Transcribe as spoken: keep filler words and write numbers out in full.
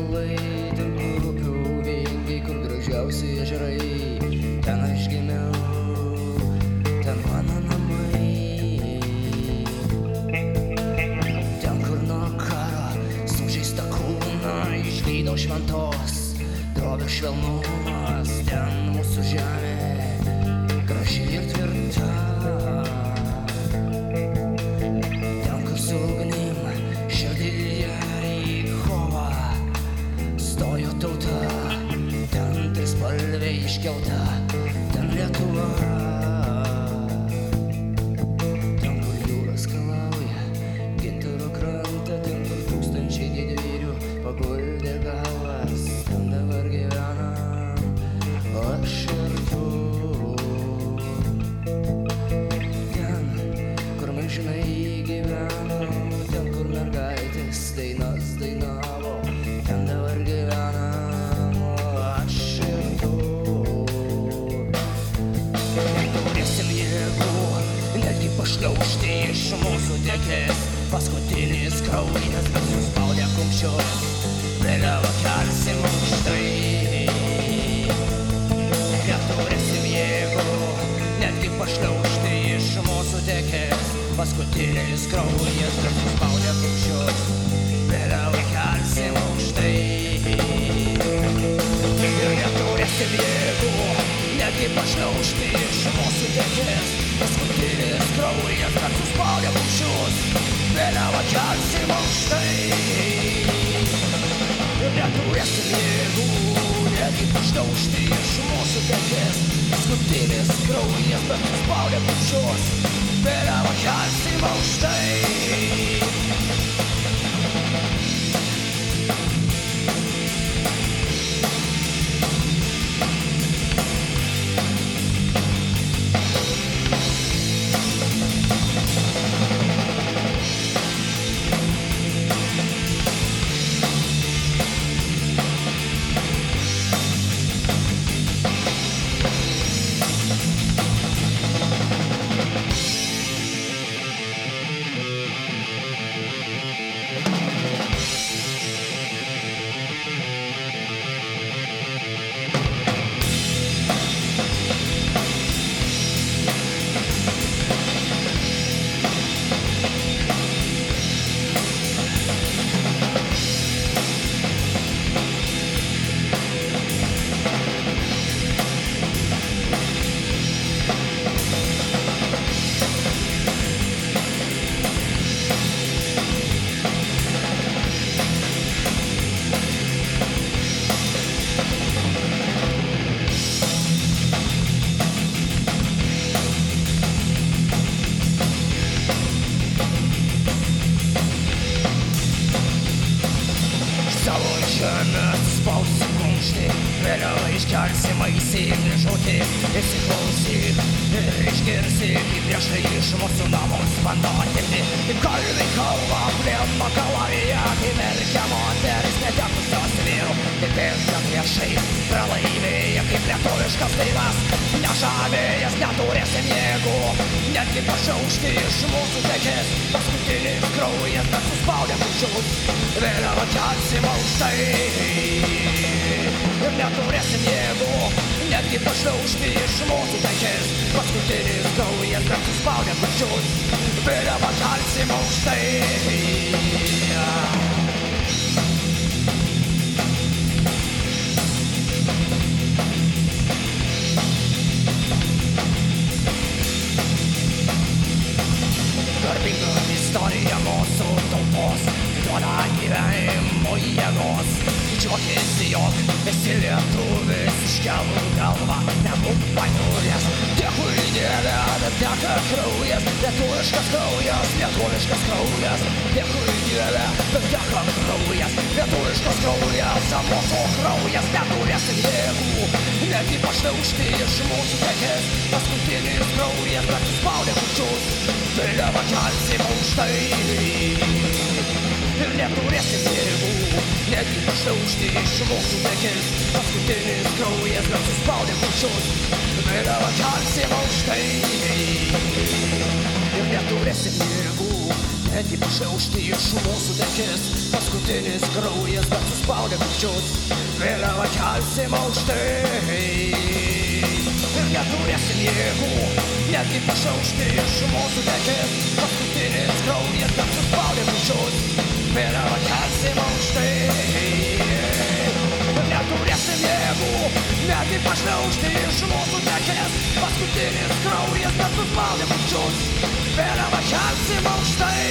ąžuolai, ten kur upių vingiai, kur gražiausi ežerai. Ten aš gimiau, ten mano namai. Ten kur nuo karo sužeista kūną išgydo šventos drobės švelnumas. Ten mūsų žemė graži ir tvirta. Ten kur su ugnim širdyje į kovą stojo tauta. Ten trispalvė iškelta, ten Lietuva. Ten kur jūra skalauja gintaro krantą, ten kur tūkstančiai didvyrių paguldė galvas. Ten dabar gyvenam aš ir tu. Ten kur milžinai gyveno, ten kur mergaitės dainas dainavo. Ten dabar gyvenam aš ir tu. Turėsim jėgų netgi pašliaužti iš mūsų tekės. Paskutinis kraujas, bet suspaudę kumščius, vėliavą kelsim aukštai. Neturėsim jėgų netgi pašliaužti iš mūsų tekės. Paskutinis kraujas, bet suspaudę kumščius, vėliavą kelsim aukštai. Ir neturėsim jėgų netgi pašliaužti iš mūsų tekės. Paskutinis kraujas, bet suspaudę kumščius, vėliavą kelsim aukštai. Ir neturėsim jėgų netgi pašliaužti iš mūsų tekės. Paskutinis kraujas, bet suspaudę kumščius, vėliavą kelsim aukštai. Spausim kumštį, vėliau iškelsim aisinį žodį. Įsiklausyk ir išgirsi, kaip priešai iš mūsų namus bando atimti. Kaip kalviai kalba prie Makalavyje, kai verkia moteris netekusios vyrų. Kaip bėga priešai pralaimėja, kaip lietuviškas dainas nežavėjas. Neturėsim jėgų netgi pašaušti iš mūsų tekės. Paskutinis kraujas, bet suspaudę kumščius, vėliavą kelsim aukštai. Ir neturėsim jėgų netgi pašliaužti iš mūsų tekės. Paskutinis kraujas, bet suspaudę kumščius, vėliavą kelsim aukštai. Garbinga istorija mūsų tautos duoda gyvenimo jėgos. Didžiuokis, jog esi lietuvis, iškelk galvą, nebūk paniuręs. Dėkui Dieve, bet teka kraujas, lietuviškas kraujas, lietuviškas kraujas. Dėkui Dieve, bet teka kraujas, lietuviškas kraujas, mūsų kraujas. Neturėsim jėgų netgi pašliaužti iš mūsų tekės. Paskutinis kraujas, bet suspaudę kumščius, vėliavą kelsim aukštai. Ir neturėsim jėgų netgi pašliaužti iš mūsų tekės. Paskutinis kraujas, bet suspaudę kumščius, vėliavą kelsim aukštai. Ir neturėsim jėgų Netgi pašiaušti iš mūsų tekės, paskutinis kraujas, bet suspaudė kumščius, vėliavą kelsim aukštai. Ir neturėsim jėgų, netgi pašiaušti iš mūsų tekės, paskutinis kraujas, bet suspaudė kumščius, vėliavą kelsim aukštai. Ir neturėsim jėgų, netgi pašiaušti iš mūsų tekės, paskutinis kraujas, bet suspaudė kumščius, vėliavą kelsim aukštai.